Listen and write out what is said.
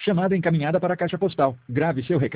Chamada encaminhada para a caixa postal. Grave seu recado.